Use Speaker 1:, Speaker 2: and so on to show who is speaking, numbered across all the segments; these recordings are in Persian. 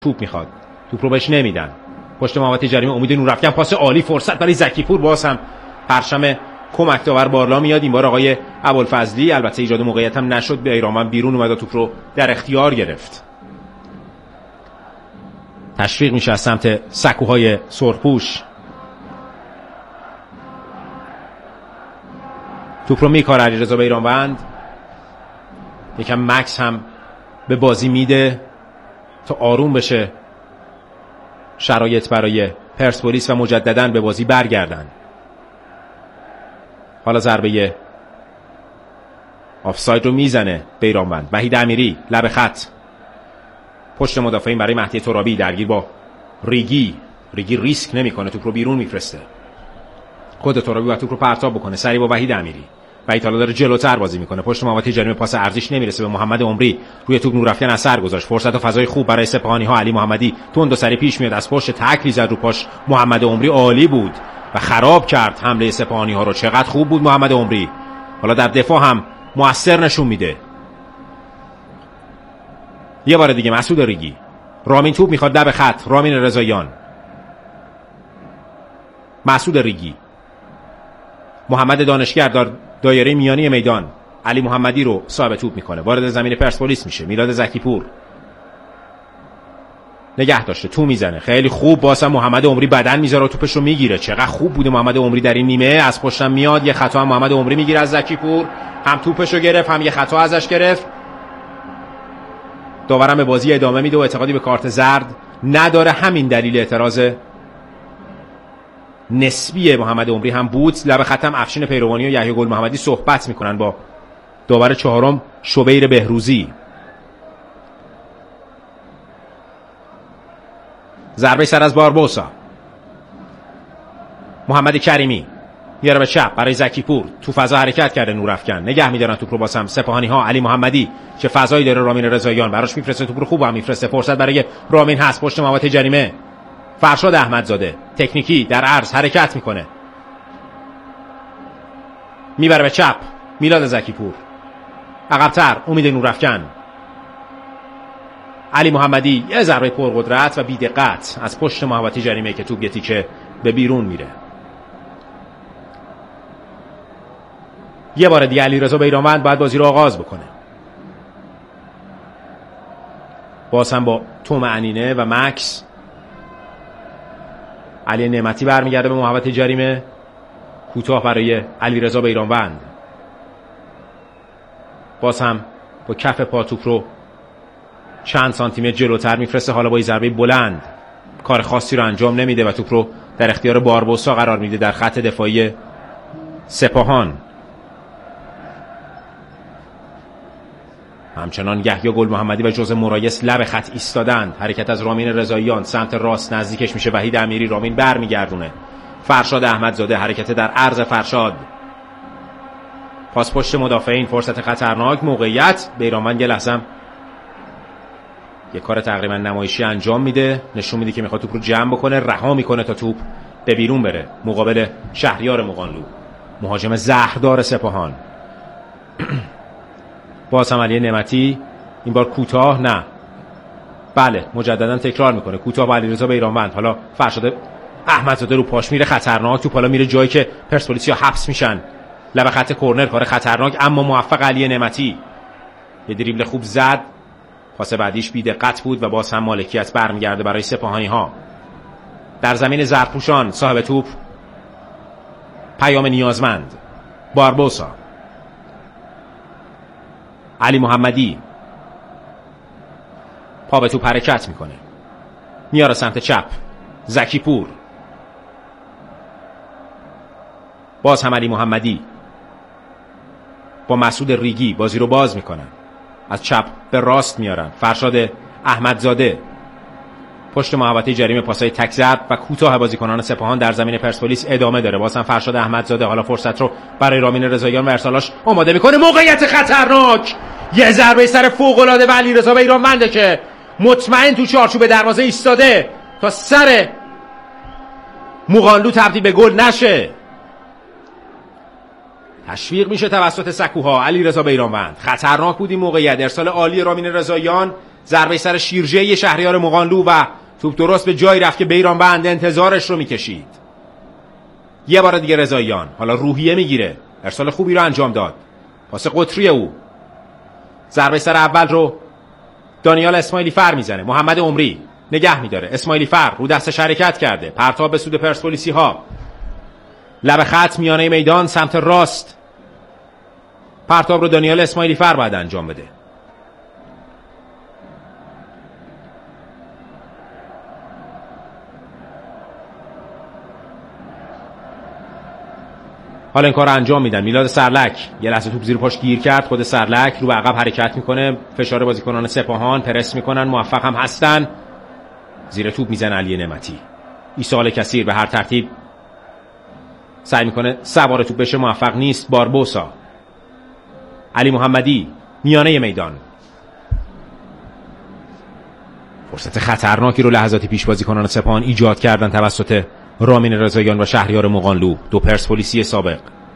Speaker 1: توپ میخواد، توپ رو بهش نمیدن. پشت محوطه جریمه امید نورافکن، پاس عالی، فرصت برای زکیپور. باز هم پرچم کمک داور بالا میاد، این بار آقای ابوالفضلی. البته ایجاد موقعیت هم نشد، بیرانوند بیرون اومد و توپ رو در اختیار گرفت. تشویق میشه از سمت سکوهای سرخپوش. توپ رو میکاره علیرضا بیرانوند. یکم مکس هم به بازی میده تا آروم بشه شرایط برای پرسپولیس و مجدداً به بازی برگردن. حالا ضربه آفساید رو میزنه بیرانوند. وحید امیری لب خط، پشت مدافعین برای مهدی ترابی، درگیر با ریگی ریسک نمیکنه، توپ رو بیرون میفرسته. خود ترابی با توپ رو پرتاب بکنه سری با وحید امیری. وحید حالا داره جلوتر بازی میکنه، پشت محوطه جریمه پاس ارزش نمیرسه به محمد عمری. روی توپ نورافکن اثر گذاشت، فرصت و فضای خوب برای سپاهانی ها. علی محمدی تند و سری پیش میاد، از پشت تکلی زد رو پاش محمد عمری، عالی بود و خراب کرد حمله سپاهانی ها رو. چقدر خوب بود محمد عمری، حالا در دفاع هم موثر نشون میده. یه بار دیگه مسعود ریگی. رامین توپ میخواد لب خط، رامین رضاییان، مسعود ریگی، محمد دانشگر در دایره میانی میدان. علی محمدی رو صاحب توپ میکنه، وارد زمین پرسپولیس میشه. میلاد زکیپور نگه داشته، تو میزنه، خیلی خوب. بازم محمد عمری بدن میذاره و توپش رو میگیره. چقدر خوب بوده محمد عمری در این نیمه. از پشتم میاد، یه خطا هم محمد عمری میگیره از زکیپور، هم توپش رو گرفت هم یه خطا ازش گرفت. داورم به بازی ادامه میده و اعتقادی به کارت زرد نداره. همین دلیل اعتراض نسبی محمد عمری هم بود. لب خطم افشین پیروانی و یحیی گل محمدی صحبت میکنن با داور چهارم شبیر بهروزی. ضربه سر از باربوسا. محمد کریمی میاره به چپ برای زکیپور، تو فضا حرکت کرده نورافکن، نگه میدارن توپ رو. باسم سپاهانی ها. علی محمدی چه فضایی داره، رامین رضاییان براش میفرسته، توپ رو خوب هم میفرسته. فرصت برای رامین هست، پشت محوطه جریمه. فرشاد احمدزاده تکنیکی در عرض حرکت میکنه، میبره به چپ. میلاد زکیپور عقب‌تر، امید نورافکن، علی محمدی. یه ضربه پرقدرت و بی‌دقت از پشت محوطه جریمه که توپ یه تیکه به بیرون میره. یه بار دیگه علیرضا بیرانوند باید بازی رو آغاز بکنه. باز هم با طمأنینه و مکس. علی نعمتی برمیگرده به محوطه جریمه، کوتاه برای علیرضا بیرانوند. باز هم با کف پا توپ رو چند سانتی متر جلوتر میفرسته. حالا با این ضربه بلند کار خاصی رو انجام نمیده و توپ رو در اختیار باربوسا قرار میده در خط دفاعی سپاهان. همچنان یحیی گل محمدی و جوز مرایس لب خط ایستادند. حرکت از رامین رضاییان سمت راست، نزدیکش میشه وحید امیری. رامین برمیگردونه. فرشاد احمدزاده حرکت در عرض. فرشاد پاس پشت مدافعین، فرصت خطرناک، موقعیت. بیرانوند یه لحظه یه کار تقریبا نمایشی انجام میده، نشون میده که میخواد توپ رو جمع بکنه، رها میکنه تا توپ به بیرون بره مقابل شهریار مقانلو، مهاجم زهردار سپاهان. باز هم علی نعمتی، این بار کوتاه، نه بله مجددا تکرار میکنه، کوتاه با علیرضا بیرانوند. حالا فرشاد احمدزاده رو پاش میره، خطرناک. توپ حالا میره جایی که پرسپولیسیا حبس میشن، لب خط کرنر. کار خطرناک اما موفق علی نعمتی. یه دریبل خوب زد، پاس بعدیش بی‌دقت بود و باز هم مالکیت برمیگرده برای سپاهانی ها. در زمین زرپوشان صاحب توپ پیام نیازمند، باربوسا. علی محمدی پا به توپ حرکت میکنه، میاره سمت چپ. زکیپور، باز هم علی محمدی با مسعود ریگی بازی رو باز میکنن، از چپ به راست میارن. فرشاد احمدزاده پشت محوطه جریمه، پاسای تک ضرب و کوتاه بازیکنان سپاهان در زمین پرسپولیس ادامه داره. باز هم فرشاد احمدزاده حالا فرصت رو برای رامین رضاییان و ارسالاش آماده میکنه. موقعیت خطرناک، یه ضربه سر فوق العاده و علیرضا بیرانونده که مطمئن تو چارچوب دروازه ایستاده تا سر مقانلو تبدیل به گل نشه. تشویق میشه توسط سکوها. علیرضا بیرانوند، خطرناک بود این موقعیت. ارسال عالی رامین رضاییان ضربه سر شیرجه شهریار مغانلو و توپ درست به جایی رفت که بیرانوند انتظارش رو میکشید. یه بار دیگه رضاییان حالا روحیه میگیره، ارسال خوبی رو انجام داد، پاس قطری او. ضربه سر اول رو دانیال اسماعیلی فر میزنه، محمد عمری نگه میداره، اسماعیلی فر رو دستش حرکت کرده، پرتاب به سود پرسپولیسی ها، لب خط میانه میدان سمت راست، پرتاب رو دانیال اسماعیلی فر باید انجام بده. حالا این کار رو انجام میدن. میلاد سرلک یه لحظه توپ زیر پاش گیر کرد، خود سرلک رو به عقب حرکت میکنه، فشار بازیکنان سپاهان پرس میکنن، موفق هم هستن. زیر توپ میزنه علی نعمتی. عیسی الکثیر به هر ترتیب سعی میکنه سوار توپ بشه، موفق نیست. باربوسا، علی محمدی میانه میدان، فرصت خطرناکی رو لحظاتی پیش بازیکنان سپاهان ایجاد کردن توسط رامین رضاییان و شهریار مغانلو، دو پرسپولیسی سابق.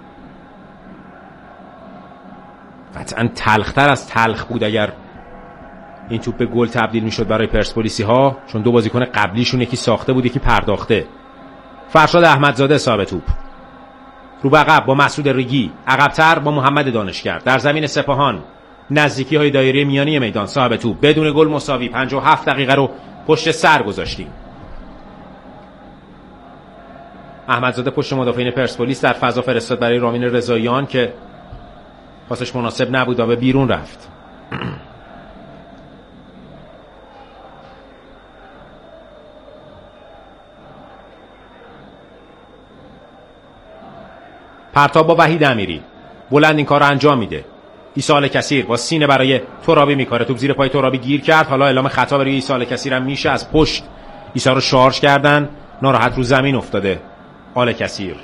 Speaker 1: قطعا تلختر از تلخ بود اگر این توپ به گل تبدیل میشد برای پرسپولیسی ها، چون دو بازیکن قبلیشون یکی ساخته بود یکی پرداخته. فرشاد احمدزاده صاحب توپ رو به عقب با مسعود ریگی، عقب‌تر با محمد دانشگر در زمین سپاهان، نزدیکی های دایره میانی میدان. صاحب توپ بدون گل مساوی، 57 دقیقه رو پشت سر گذاشتیم. احمدزاده پشت مدافعین پرسپولیس در فضا فرستاد برای رامین رضاییان که پاسش مناسب نبود و به بیرون رفت. پرتاب با وحید امیری بلند این کار رو انجام میده. عیسی الکثیر با سینه برای ترابی میکاره، توپ زیر پای ترابی گیر کرد. حالا اعلام خطا برای عیسی الکثیر هم میشه. از پشت عیسی رو شارژ کردن، ناراحت رو زمین افتاده الکثیر.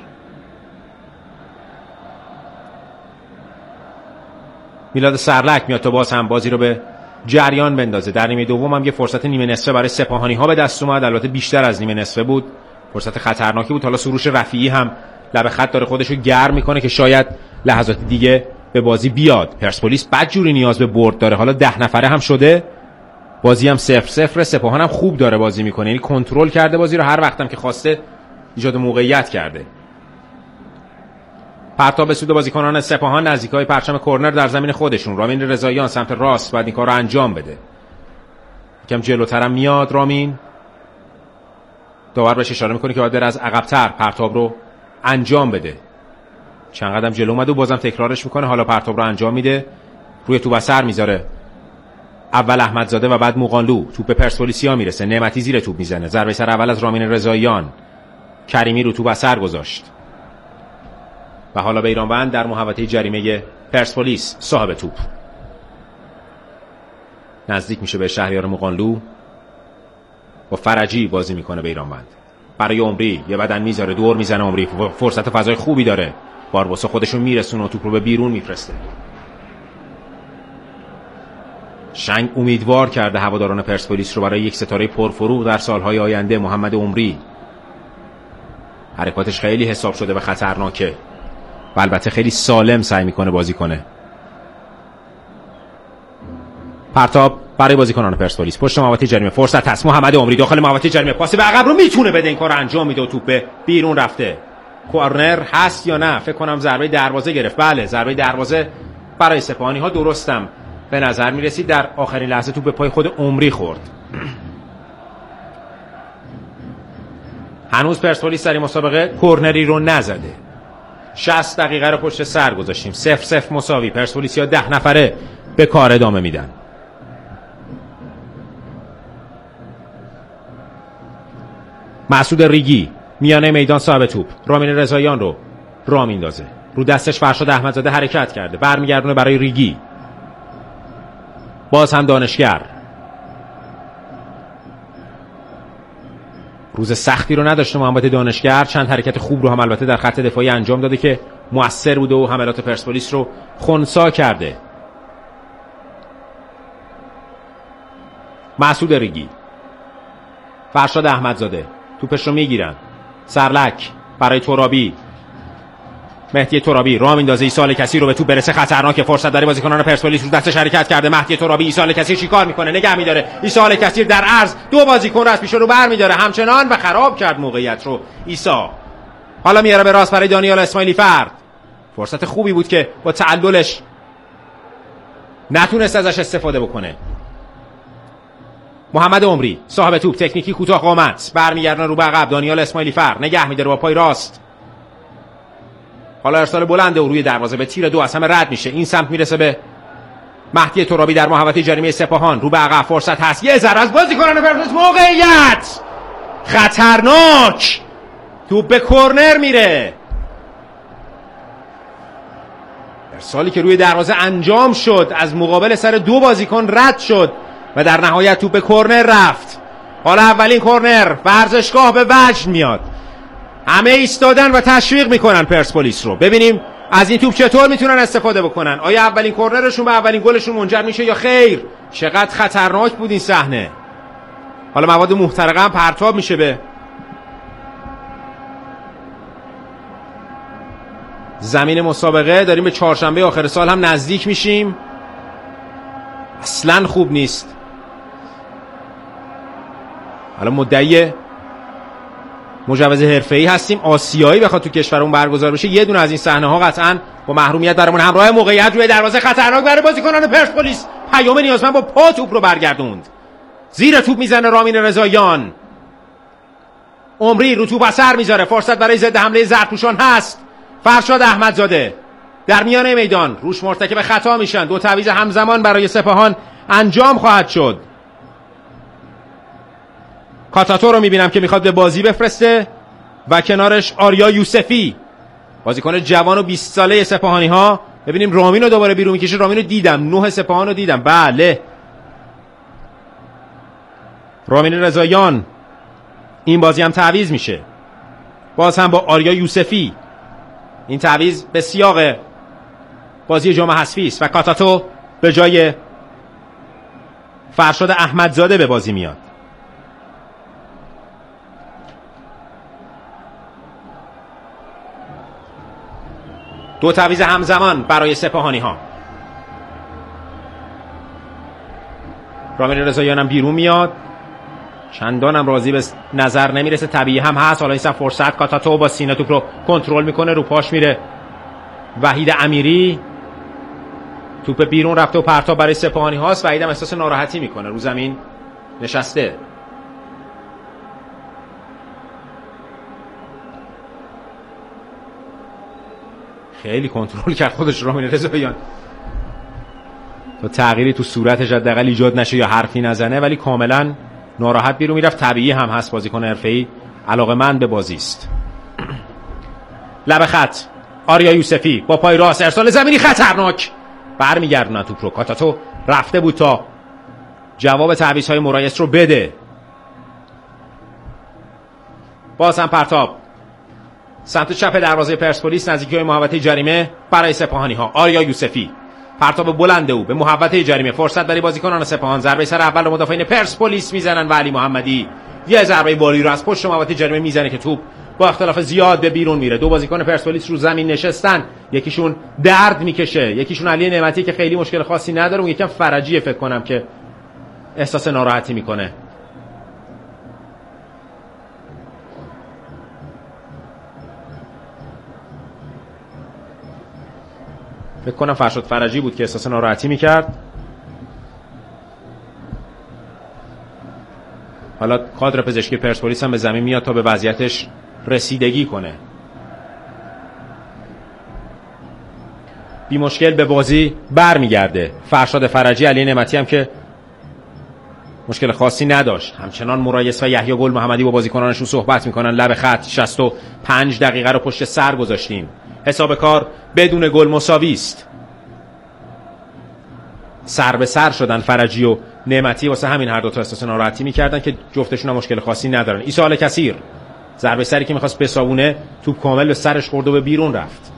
Speaker 1: میلاد سرلک میاد تا باز هم بازی رو به جریان بندازه. در نیمه دوم هم یه فرصت نیمه نصفه برای سپاهانی ها به دست اومد، البته بیشتر از نیمه نصفه بود، فرصت خطرناکی بود. حالا سروش رفیعی هم لب خط داره خودشو گرم میکنه که شاید لحظات دیگه به بازی بیاد. پرسپولیس بدجوری نیاز به برد داره، حالا 10 نفره هم شده، بازی هم 0-0. سپاهان هم خوب داره بازی میکنه، یعنی کنترل کرده بازی رو، هر وقتم که خواسته ایجاد موقعیت کرده. پرتاب به سود بازیکنان سپاهان نزدیکای پرچم کرنر در زمین خودشون. رامین رضاییان سمت راست باید این کار رو انجام بده. یکم جلوترم میاد رامین، داور بهش اشاره میکنه که باید بره از عقب‌تر پرتاب رو انجام بده. چند قدم جلو اومد و بازم تکرارش میکنه. حالا پرتاب رو انجام میده، روی توپ اثر میذاره، اول احمدزاده و بعد مغانلو. توپ به پرسپولیسیا میرسه، نعمتی زیر توپ میزنه، ضربه سر اول از رامین رضاییان، کریمی رو توپ اثر گذاشت و حالا بیرانوند در محوطه جریمه پرسپولیس صاحب توپ. نزدیک میشه به شهریار مغانلو، با فرجی بازی میکنه بیرانوند برای عمری، یه بدن میذاره، دور میزنه عمری، فرصت فضای خوبی داره، باربوسا خودشون میرسونه و توپ رو به بیرون میفرسته. شنگ امیدوار کرده هواداران پرسپولیس رو برای یک ستاره پرفروغ در سالهای آینده. محمد عمری حرکاتش خیلی حساب شده و خطرناکه و البته خیلی سالم سعی میکنه بازی کنه. پرتاب برای بازیکنان پرسپولیس پشت محوطه جریمه، فرصت هست. محمد عمری داخل محوطه جریمه، پاس به عقب رو میتونه بده، این کارو انجام میده و توپ به بیرون رفته. کورنر هست یا نه؟ فکر کنم ضربه دروازه گرفت. بله، ضربه دروازه برای سپاهانی ها. درستم به نظر میرسید در آخرین لحظه توپ به پای خود عمری خورد. هنوز پرسپولیس در این مسابقه کورنری رو نزده. 60 دقیقه رو پشت سر گذاشتیم، 0-0 مساوی. پرسپولیسیا 10 نفره به کار ادامه میدن. مسعود ریگی میانه میدان صاحب توپ، رامین رضاییان رو راه میندازه، رو دستش فرشاد احمدزاده حرکت کرده، برمیگردونه برای ریگی، باز هم دانشگر. روز سختی رو نداشته محمد دانشگر، چند حرکت خوب رو هم البته در خط دفاعی انجام داده که مؤثر بوده و حملات پرسپولیس رو خنثی کرده. مسعود ریگی، فرشاد احمدزاده توپش رو میگیرن، سرلک برای ترابی، مهدی ترابی راه میندازه ایسال کسی رو به توپ برسه، خطرناک، فرصت داره بازیکنان پرسپولیس رو دستش حرکت کرده. مهدی ترابی ایسال کسی چیکار میکنه؟ نگه میداره. ایسال کسی در عرض دو بازیکن رو از پیش رو برمی‌داره همچنان و خراب کرد موقعیت رو ایسا. حالا میاره به راست برای دانیال اسماعیلی فرد. فرصت خوبی بود که با تعللش نتونست ازش استفاده بکنه. محمد عمری صاحب توپ، تکنیکی کوتاه قامت، برمیگردن رو به عقب. دانیال اسماعیلی فرد نگه میداره با پای راست. حالا ارسال بلنده و روی دروازه به تیر 2 از همه رد میشه. این سمت میرسه به مهدی ترابی در محوطه جریمه سپاهان. رو به عقب فرصت هست، یه ضربه از بازیکنان پرسپولیس، موقعیت خطرناک، توپ به کرنر میره. ارسالی که روی دروازه انجام شد از مقابل سر 2 بازیکن رد شد و در نهایت توپ به کرنر رفت. حالا اولین کرنر ورزشگاه به وجد میاد. همه ایستادن و تشویق میکنن پرسپولیس رو. ببینیم از این توپ چطور میتونن استفاده بکنن. آیا اولین کرنرشون به اولین گلشون منجر میشه یا خیر؟ چقدر خطرناک بود این صحنه. حالا مواد محترقه هم پرتاب میشه به زمین مسابقه. داریم به چهارشنبه آخر سال هم نزدیک میشیم. اصلا خوب نیست. حالا مدعی مجوز حرفه‌ای هستیم آسیایی بخواد تو کشورمون برگزار بشه، یه دونه از این صحنه‌ها قطعاً با محرومیت برامون همراه. موقعیت روی دروازه خطرناک برای بازیکنان پرسپولیس. پیام نیازمند با پا توپ رو برگردوند. زیر توپ میزنه رامین رضاییان. عمری رو توپ اثر میذاره. فرصت برای ضد حمله زرتوشان هست. فرشاد احمدزاده در میانه میدان روش مرتکب خطا میشن. 2 تعویض همزمان برای سپاهان انجام خواهد شد. کاتاتو رو میبینم که میخواد به بازی بفرسته و کنارش آریا یوسفی، بازیکن جوان و 20 ساله سپاهانی ها. ببینیم رامین رو دوباره بیرون میکشه. رامین رو دیدم، 9 سپاهان رو دیدم. بله، رامین رضاییان این بازی هم تعویض میشه، باز هم با آریا یوسفی. این تعویض به سیاق بازی جام حذفی است و کاتاتو به جای فرشاد احمدزاده به بازی میاد. دو تعویض همزمان برای سپاهانی ها. رامین رضاییان هم بیرون میاد، چندان هم راضی به نظر نمیرسه. طبیعی هم هست. حالا این فرصت کاتاتو با سینه توپ رو کنترل میکنه، رو پاش میره. وحید امیری توپ بیرون رفته و پرتاب برای سپاهانی هاست. وحید هم احساس ناراحتی میکنه، رو زمین نشسته. خیلی کنترل کرد خودش رامین رضاییان تا تغییری تو صورتش حداقل ایجاد نشه یا حرفی نزنه، ولی کاملا ناراحت بیرون میرفت. طبیعی هم هست، بازیکن حرفه‌ای علاقه‌مند به بازی است. لب خط آریا یوسفی با پای راست، ارسال زمینی خطرناک، برمیگردونه توپ رو. کاتاتو رفته بود تا جواب تعویض‌های مرایس رو بده. باز هم پرتاب سمت چپ دروازه پرسپولیس، نزدیکی محوطه جریمه برای سپاهانی ها. آریا یوسفی پرتاب بلند او به محوطه جریمه. فرصت برای بازیکنان سپاهان. ضربه سر اول رو مدافعین پرسپولیس میزنن و علی محمدی یه ضربه بالی رو از پشت محوطه جریمه میزنه که توپ با اختلاف زیاد به بیرون میره. 2 بازیکن پرسپولیس رو زمین نشستن، یکیشون درد میکشه، یکیشون علی نعمتی که خیلی مشکل خاصی نداره، اون یکم فرجیه فکر کنم که احساس ناراحتی میکنه. فکر کنم فرشاد فرجی بود که احساس ناراحتی میکرد. حالا کادر پزشکی پرسپولیس هم به زمین میاد تا به وضعیتش رسیدگی کنه. بی مشکل به بازی برمیگرده فرشاد فرجی. علی نعمتی هم که مشکل خاصی نداشت. همچنان مرایس و یحیی گل محمدی با بازیکنانشون صحبت میکنن. لب خط 65 دقیقه رو پشت سر گذاشتیم. حساب کار بدون گل مساوی است. سر به سر شدن فرجی و نعمتی، واسه همین هر دو تا احساس ناراحتی میکردن که جفتشون هم مشکل خاصی ندارن. عیسی الکثیر ضربه سری که میخواست بسابونه، توپ کامل به سرش خورد و به بیرون رفت.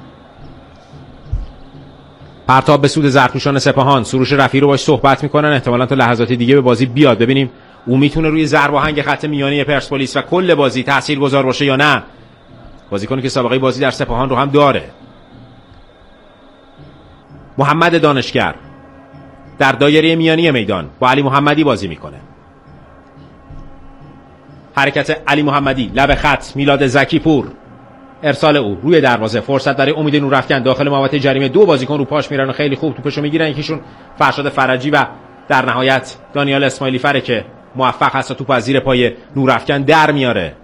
Speaker 1: پرتاب به سود زرتوشان سپاهان. سروش رفیعی رو باش صحبت میکنن، احتمالاً تا لحظات دیگه به بازی بیاد. ببینیم او میتونه روی ضرب آهنگ خط میانی پرسپولیس و کل بازی تاثیرگذار باشه یا نه. بازیکنی که سابقه بازی در سپاهان رو هم داره. محمد دانشگر در دایره میانی میدان با علی محمدی بازی میکنه. حرکت علی محمدی لب خط، میلاد زکی پور، ارسال او روی دروازه، فرصت برای امید نورافکن داخل محوطه جریمه. دو بازیکن رو پاش میرن و خیلی خوب توپشو میگیرن، یکیشون فرشاد فرجی و در نهایت دانیال اسماعیلی فره که موفق هست توپ از زیر پای نورافکن در میاره.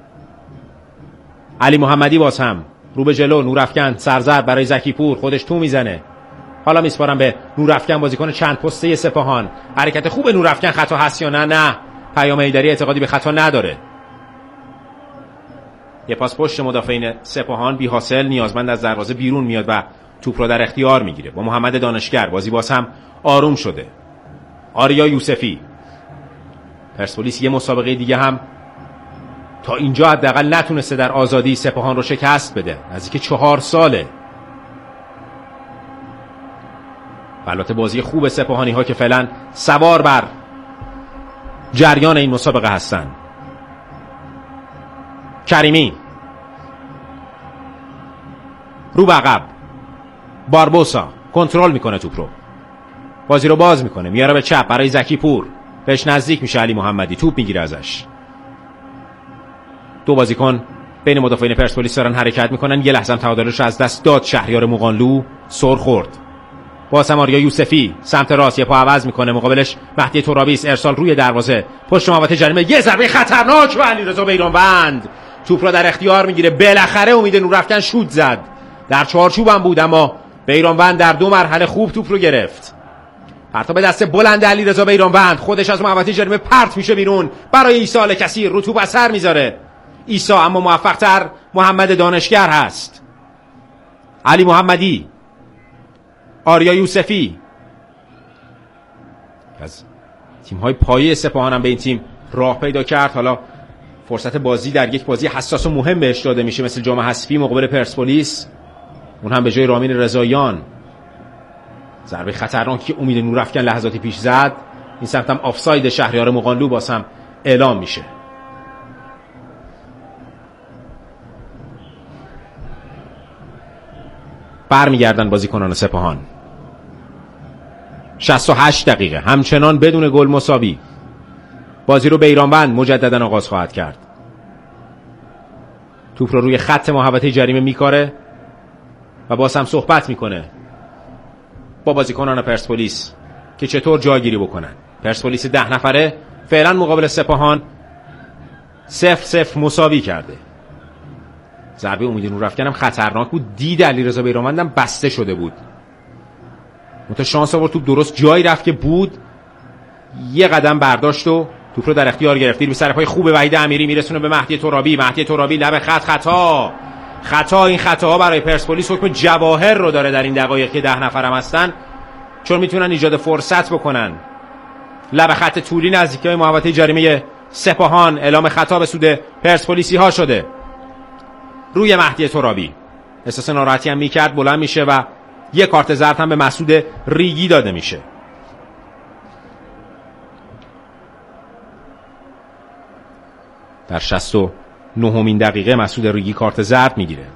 Speaker 1: علی محمدی باز هم رو به جلو، نورافکن سرزرد برای زکی پور، خودش تو میزنه، حالا میسپارم به نورافکن بازیکن چند پسته سپاهان. حرکت خوب نورافکن، خطا هست یا نه؟ نه، پیام حیدری اعتقادی به خطا نداره. یه پاس پشت مدافعین سپاهان بی حاصل، نیازمند از دروازه بیرون میاد و توپ رو در اختیار میگیره. با محمد دانشگر بازی باز هم آروم شده. آریا یوسفی، پرسپولیس یه مسابقه دیگه هم تا اینجا حداقل نتونسته در آزادی سپاهان رو شکست بده، نزدیک 4 ساله. البته بازی خوب سپاهانی ها که فعلا سوار بر جریان این مسابقه هستن. کریمی رو به عقب، باربوسا کنترل میکنه توپ رو، بازی رو باز میکنه، میاره به چپ برای زکی پور، بهش نزدیک میشه علی محمدی، توپ میگیره ازش. دو بازیکن بین مدافعین پرسپولیس دارن حرکت میکنن. یه لحظه تعادلش از دست داد شهریار مغانلو، سر خورد. باز هم آریا یوسفی سمت راست یه پا عوض میکنه، مقابلش مهدی ترابی، ارسال روی دروازه، پشت محوطه جریمه، یه ضربه خطرناک و علیرضا بیرانوند توپ را در اختیار میگیره. بالاخره امید نورافکن شوت زد، در چارچوب هم بود، اما بیرانوند در 2 مرحله خوب توپ رو گرفت. پرتاب دست بلند علیرضا بیرانوند، خودش از محوطه جریمه پرت میشه بیرون، برای عیسی الکثیر رو توپ اثر میذاره عیسی، اما موفق تر محمد دانشگر هست. علی محمدی، آریا یوسفی، از تیم‌های پایه سپاهان هم به این تیم راه پیدا کرد. حالا فرصت بازی در یک بازی حساس و مهم بهش داده میشه، مثل جام حذفی مقابل پرسپولیس، اون هم به جای رامین رضاییان. ضربه خطرناکی که امید نورافکن لحظاتی پیش زد، این سمت هم آفساید شهریار مغانلو باز هم اعلام میشه. برمیگردن بازیکنان سپاهان. 68 دقیقه همچنان بدون گل مساوی. بازی رو بیرانوند مجددا آغاز خواهد کرد. توپ رو روی خط محوطه جریمه میکاره و باز هم صحبت میکنه با بازیکنان پرسپولیس که چطور جایگیری بکنن. پرسپولیس 10 نفره فعلا مقابل سپاهان 0-0 مساوی کرده. ضربه امید نورافکن هم خطرناک بود، دید علیرضا بیرانوند هم بسته شده بود، منتها شانس آورد توپ درست جایی رفت که بود، یه قدم برداشت و توپ رو در اختیار گرفت. به سر پای خوب وحید امیری میرسونه به مهدی ترابی. مهدی ترابی لب خط، خطا. این خطاها برای پرسپولیس حکم جواهر رو داره در این دقایق که 10 نفرم هستن، چون میتونن ایجاد فرصت بکنن. لب خط طولی نزدیکی محوطه جریمه سپاهان، اعلام خطا به سود پرسپولیسی ها شده روی مهدی ترابی. احساس ناراحتی هم میکرد، بلند میشه و یک کارت زرد هم به مسعود ریگی داده میشه. در 69مین دقیقه مسعود ریگی کارت زرد میگیره.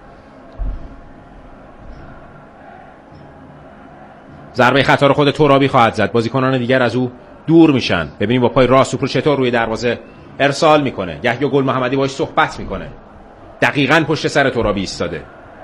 Speaker 1: ضربه خطا رو خود ترابی خواهد زد، بازیکنان دیگر از او دور میشن. ببینیم با پای راست توپ رو چطور روی دروازه ارسال میکنه. یحیی گل محمدی باهاش صحبت میکنه، دقیقاً پشت سر ترابی ایستاده.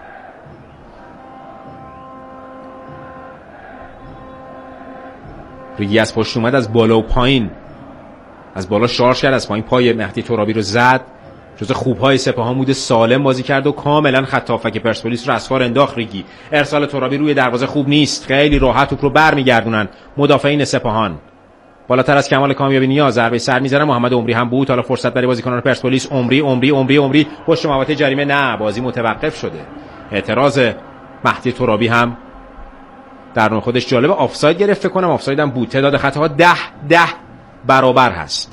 Speaker 1: ریگی از پشت اومد، از بالا و پایین، از بالا شارژ کرد، از پایین پای مهدی ترابی رو زد. جز خوبهای سپاهان بوده، سالم بازی کرد و کاملا خط هافک پرسپولیس رو از کار انداخت ریگی. ارسال ترابی روی دروازه خوب نیست، خیلی راحت توپ رو برمیگردونن مدافعین سپاهان. بالاتر از کمال کامیابی نیاز ضربه سر میزنه، محمد عمری هم بود. حالا فرصت برای بازیکنان پرسپولیس. عمری پشت محوطه جریمه، نه، بازی متوقف شده. اعتراض مهدی ترابی هم در نوع خودش جالب، آفساید گرفت، فکر کنم آفساید هم بود. تعداد خطاها 10 برابر هست.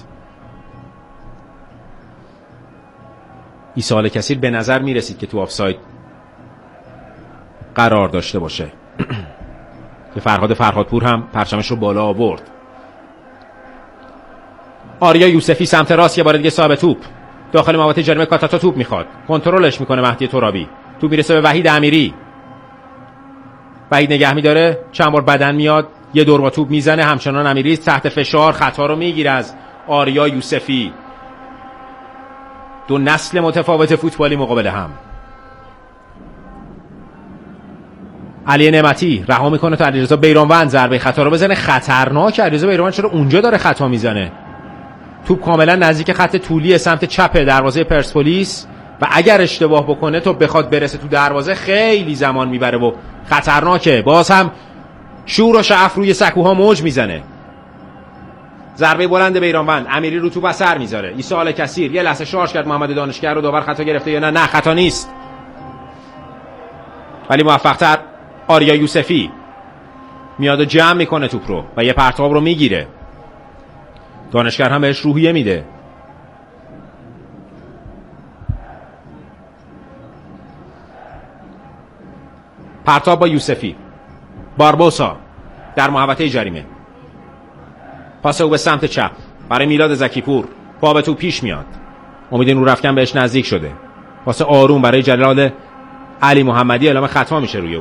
Speaker 1: عیسی الکثیر به نظر میرسید که تو آفساید قرار داشته باشه که فرهادپور هم پرچمش رو بالا آورد. آریا یوسفی سمت راست، یه بار دیگه صاحب توپ داخل محوطه جریمه. کاتاتا توپ میخواد، کنترلش میکنه مهدی ترابی. توپ میرسه به وحید امیری. بعید نگه می‌داره، چند بار بدن میاد، یه دور با توپ میزنه، همچنان امیری تحت فشار، خطا رو میگیره از آریا یوسفی. دو نسل متفاوت فوتبالی مقابل هم. علی نعمتی رها میکنه تا علیرضا بیرانوند ضربه خطا رو بزنه. خطرناک. علیرضا بیرانوند چرا اونجا داره خطا میزنه؟ توپ کاملا نزدیک خط طولی سمت چپ دروازه پرسپولیس و اگر اشتباه بکنه تو بخواد برسه تو دروازه خیلی زمان میبره و خطرناکه. باز هم شور و شعف روی سکوها موج میزنه. ضربه بلند بیرانوند، امیری رو توپ اثر میذاره. عیسی آل‌کثیر یه لحظه شارژ کرد محمد دانشگر رو، داور خطا گرفته یا نه خطا نیست. ولی موفق‌تر آریا یوسفی میاد و جمع میکنه توپ رو و یه پرتاب رو میگیره. دانشگر هم بهش روحیه میده. پرتاب با یوسفی. باربوسا در محوطه جریمه. پاس او به سمت چپ برای میلاد زکیپور. پا به توپ پیش میاد. امید نورافکن بهش نزدیک شده. پاس آروم برای جلال علی محمدی. اعلام خطا میشه روی او.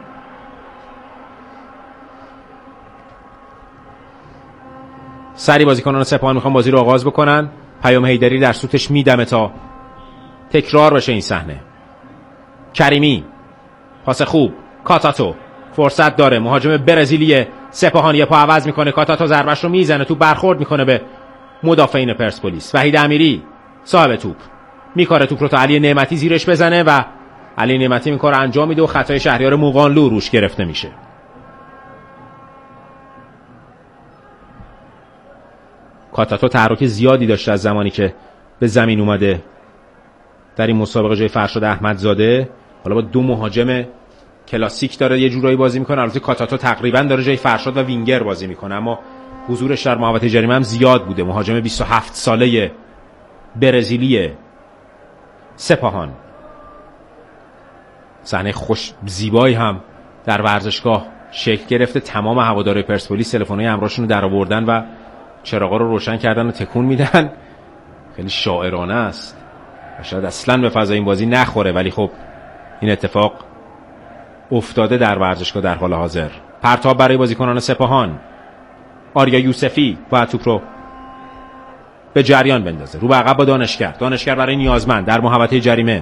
Speaker 1: سری بازیکنان سپاهان میخوان بازی رو آغاز بکنن. پیام حیدری در سوتش میدمه تا تکرار بشه این صحنه. کریمی پاس خوب. کاتاتو فرصت داره. مهاجم برزیلی سپاهان یه پا عوض میکنه. کاتاتو ضربش رو میزنه. تو برخورد میکنه به مدافعین پرسپولیس. وحید امیری صاحب توپ میکاره توپ رو تا علی نعمتی زیرش بزنه و علی نعمتی این کار انجام میده و خطای شهریار موقانلو روش گرفته میشه. کاتاتو تحرک زیادی داشته از زمانی که به زمین اومده در این مسابقه جای فرشاد احمدزاده. حالا با دو مهاجم کلاسیک داره یه جورایی بازی میکنه. البته کاتاتو تقریبا داره جای فرشاد و وینگر بازی میکنه، اما حضورش در محوطه جریمه هم زیاد بوده. مهاجم 27 ساله برزیلی سپاهان. صحنه خوش زیبایی هم در ورزشگاه شکل گرفته. تمام هوادارهای پرسپولیس تلفن‌های همراهشون رو درآوردن و چراغا رو روشن کردن و تکون میدن. خیلی شاعرانه است و شاید اصلا به فضای این بازی نخوره، ولی خب این اتفاق افتاده در ورزشگاه در حال حاضر. پرتاب برای بازیکنان سپاهان. آریا یوسفی باید توپ رو به جریان بندازه. رو به عقب با دانشگر برای نیازمند در محوطه جریمه.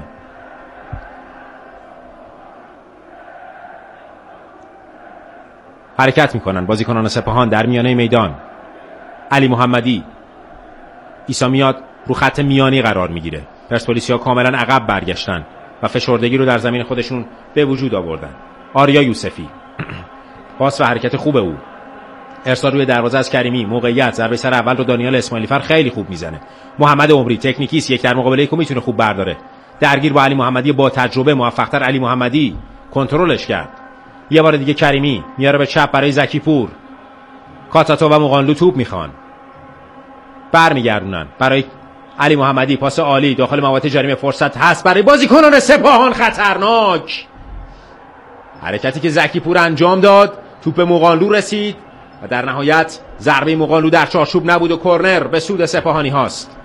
Speaker 1: حرکت میکنن بازیکنان سپاهان در میانه میدان. علی محمدی. عیسی میاد رو خط میانی قرار میگیره. پرسپولیسیا کاملا عقب برگشتن و فشردگی رو در زمین خودشون به وجود آوردن. آریا یوسفی پاس و حرکت خوب او. ارسال روی دروازه از کریمی. موقعیت ضربه سر اول رو دانیال اسماعیلی فر خیلی خوب میزنه. محمد عمری تکنیکیست، یک در مقابل یک میتونه خوب برداره. درگیر با علی محمدی با تجربه. موفق‌تر علی محمدی کنترلش کرد. یه بار دیگه کریمی میاره به چپ برای زکیپور. کاتاتو و موقانلو توپ میخوان. برمیگردونن برای علی محمدی. پاس عالی داخل محوطه جریمه. فرصت هست برای بازیکنان سپاهان. خطرناک حرکتی که زکیپور انجام داد. توپ موقانلو رسید و در نهایت ضربه موقانلو در چارچوب نبود و کرنر به سود سپاهانی هاست.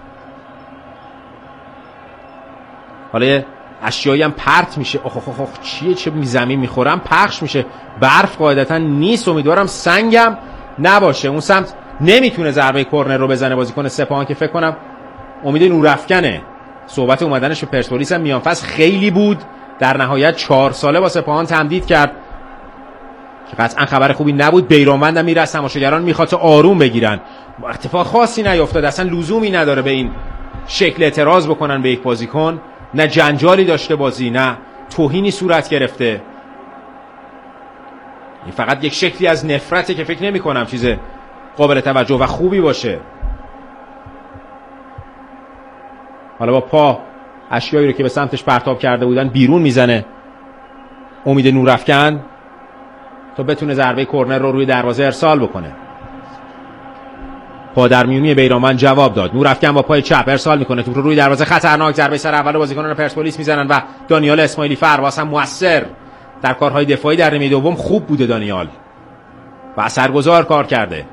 Speaker 1: حالا اشیایی هم پرت میشه. چیه چه زمین میخورم پخش میشه. برف قاعدتا نیست. امیدوارم سنگم نباشه. اون سمت نمیتونه ضربه کرنر رو بزنه بازیکن سپاهان که فکر کنم امید نورافکنه. صحبت اومدنش به پرسپولیس هم میان فصل خیلی بود. در نهایت 4 ساله با سپاهان تمدید کرد که قطعا خبر خوبی نبود. بیرانوند هم میره از تماشاگران میخواد آروم بگیرن. اتفاق خاصی نیفتاد. اصلا لزومی نداره به این شکل اعتراض بکنن به یک بازیکن. نه جنجالی داشته بازی، نه توهینی صورت گرفته. این فقط یک شکلی از نفرته که فکر نمی کنم چیز قابل توجه و خوبی باشه. حالا با پا اشیایی رو که به سمتش پرتاب کرده بودن بیرون میزنه امید نورافکن تا بتونه ضربه کرنر رو روی دروازه ارسال بکنه. پادرمیونی بیرانوند جواب داد. نورافکن با پای چپ ارسال میکنه توپ رو روی دروازه. خطرناک ضربه سر اول بازیکنان پرسپولیس میزنن و دانیال اسماعیلی فر واسه موثر در کارهای دفاعی در نیمه دوم خوب بوده دانیال و اثرگذار کار کرده.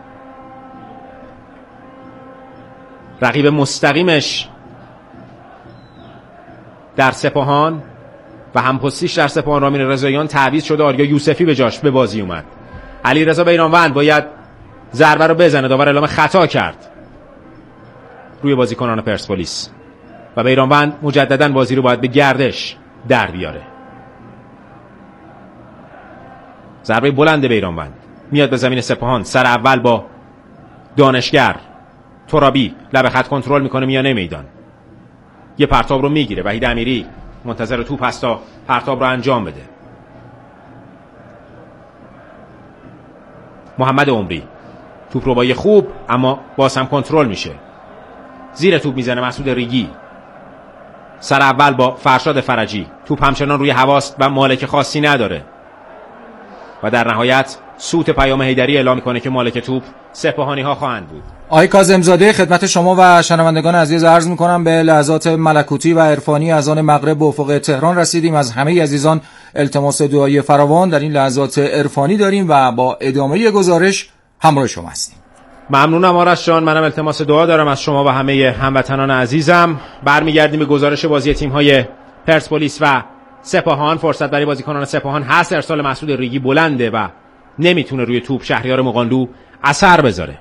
Speaker 1: رقیب مستقیمش در سپاهان و همپستیش در سپاهان رامین رضاییان تعویض شده، آریا یوسفی به جاش به بازی اومد. علیرضا بیرانوند باید ضربه رو بزنه، داور اعلام خطا کرد روی بازیکنان پرسپولیس و بیرانوند مجددا بازی رو باید به گردش در بیاره. ضربه بلند بیرانوند میاد به زمین سپاهان، سر اول با دانشگر. ترابی لب خط کنترل میکنه میانه میدان، یه پرتاب رو میگیره. وحید امیری منتظر توپ هست تا پرتاب رو انجام بده. محمد عمری توپ رو با یه خوب اما باز هم کنترل میشه، زیر توپ میزنه مسعود ریگی. سر اول با فرشاد فرجی، توپ همچنان روی هواست و مالک خاصی نداره و در نهایت سوت پیام حیدری اعلام میکنه که مالک توپ سپاهانی ها خواهند بود.
Speaker 2: آقای کاظم زاده، خدمت شما و شنوندگان عزیز عرض میکنم به لحظات ملکوتی و عرفانی از آن مغرب به افق تهران رسیدیم. از همه عزیزان التماس دعای فراوان در این لحظات عرفانی داریم و با ادامه گزارش همراه شما هستیم.
Speaker 1: ممنونم آرش جان، منم التماس دعا دارم از شما و همه هموطنان عزیزم. برمیگردیم به گزارش بازی تیم‌های پرسپولیس و سپاهان. فرصت برای بازیکنان سپاهان هست. ارسال مسعود ریگی بلنده و نمیتونه روی توپ شهریار مقانلو اثر بذاره.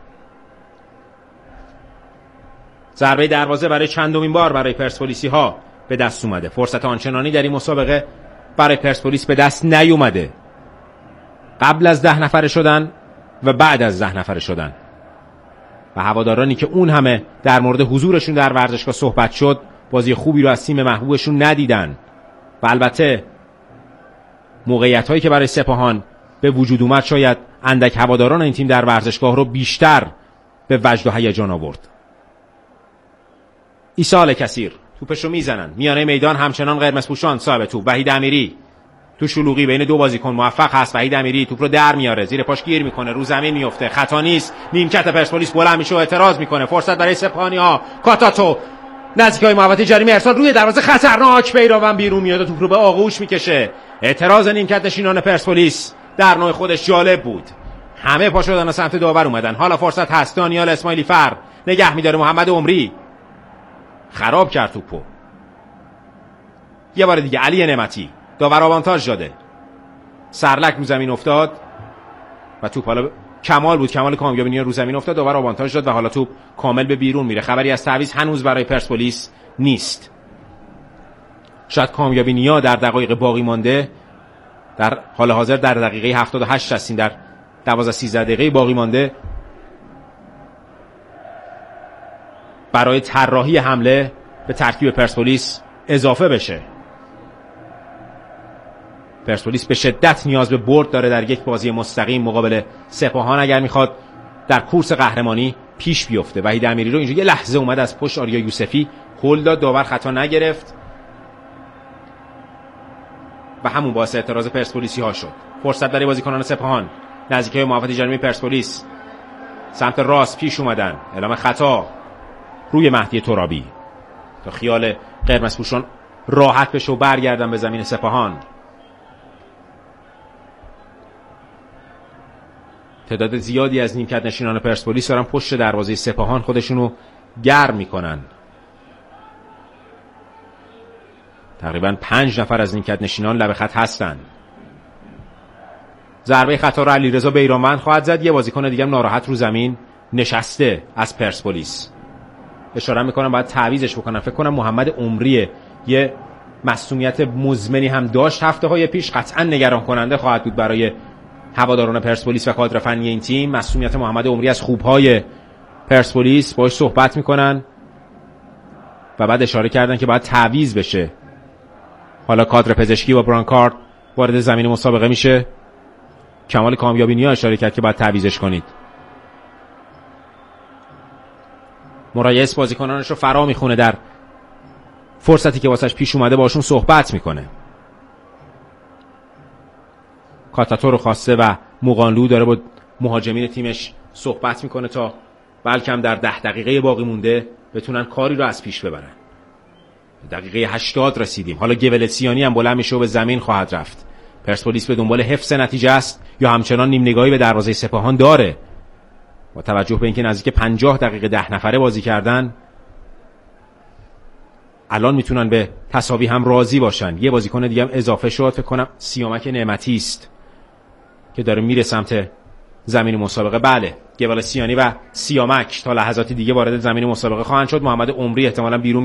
Speaker 1: ضربه دروازه برای چندمین بار برای پرسپولیسی ها به دست اومده. فرصت آنچنانی در این مسابقه برای پرسپولیس به دست نیومده. قبل از 10 نفره شدن و بعد از 10 نفره شدن و هوادارانی که اون همه در مورد حضورشون در ورزشگاه صحبت شد، بازی خوبی رو از تیم محبوبشون ندیدن و البته موقعیت هایی که برای سپاهان به وجود اومد شاید اندک هواداران این تیم در ورزشگاه رو بیشتر به وجد و هیجان آورد. ایسال کثیر توپش رو میزنن میانه میدان، همچنان قرمزپوشان صاحب توپ. وحید امیری تو شلوغی بین دو بازیکن موفق هست. وحید امیری توپ رو در میاره، زیر پاش گیر میکنه، رو زمین میفته، خطا نیست. نیمکت پرسپولیس بلند میشه و اعتراض میکنه. فرصت برای سپاهانی‌ها. کاتاتو نزدیکای محوطه جریمه، ارسال روی دروازه خطرناک. بیرانوند بیرون میاد و توپ رو به آغوش میکشه. اعتراض نیمکت نشینان پرسپولیس در نوع خودش جالب بود. همه پا شدن و سمت داور اومدن. حالا فرصت هست. دانیال اسماعیلی فر نگه میداره. محمد عمری خراب کرد توپو. یه بار دیگه علی نعمتی، داور آوانتاژ داده. سرلک رو زمین افتاد و توپ حالا کمال بود، کمال کامیابی نیا رو زمین افتاد، داور آوانتاژ داد و حالا توپ کامل به بیرون میره. خبری از تعویض هنوز برای پرسپولیس نیست. شاید کامیابی نیا در دقایق باقی مانده، در حال حاضر در دقیقه 78 هستیم، در 12-13 دقیقه باقی مانده برای طراحی حمله به ترکیب پرسپولیس اضافه بشه. پرسپولیس به شدت نیاز به برد داره در یک بازی مستقیم مقابل سپاهان اگر میخواد در کورس قهرمانی پیش بیفته. وحید امیری رو اینجا یه لحظه اومد از پشت آریا یوسفی هول داد، داور خطا نگرفت و همون باعث اعتراض پرسپولیسی ها شد. فرصت برای بازیکنان سپاهان نزدیکی محوطه جریمه پرسپولیس، سمت راست پیش اومدن، اعلام خطا روی مهدی ترابی تا خیال قرمزپوشان راحت بشه و برگردن به زمین سپاهان. تعداد زیادی از نیمکت نشینان پرسپولیس دارن پشت دروازه سپاهان خودشونو گرم میکنن. تقریبا 5 نفر از نیمکت نشینان لب خط هستن. ضربه خطا رو علیرضا بیرانوند خواهد زد. یه بازیکن دیگه هم ناراحت رو زمین نشسته از پرسپولیس. اشاره میکنم باید تعویضش بکنم. فکر کنم محمد عمریه، یه مصونیت مزمنی هم داشت هفته های پیش، قطعا نگران کننده خواهد بود برای هواداران پرسپولیس و کادر فنی این تیم. مصونیت محمد عمری از خوبهای پرسپولیس، باهاش صحبت میکنن و بعد اشاره کردن که باید تعویض بشه. حالا کادر پزشکی با برانکارد وارد زمین مسابقه میشه. کمال کامیابی نیا اشاره کرد که باید تعویضش کنید. مرایس بازیکنانش رو فرا میخونه، در فرصتی که واسش پیش اومده باشون صحبت میکنه. کاتاتو رو خواسته و مقانلو داره با مهاجمین تیمش صحبت میکنه تا بلکم در 10 دقیقه باقی مونده بتونن کاری رو از پیش ببرن. دقیقه 80 رسیدیم. حالا گولسیانی هم بلند میشه و به زمین خواهد رفت. پرسپولیس به دنبال حفظ نتیجه است یا همچنان نیم نگاهی به دروازه سپاهان داره؟ با توجه به اینکه نزدیک 50 دقیقه 10 نفره بازی کردن، الان میتونن به تساوی هم راضی باشن. یه بازیکن دیگه هم اضافه شد، فکر کنم سیامک نعمتی است که داره میره سمت زمین مسابقه. بله، گوالسیانی و سیامک تا لحظاتی دیگه وارد زمین مسابقه خواهند شد. محمد عمری احتمالاً بیرون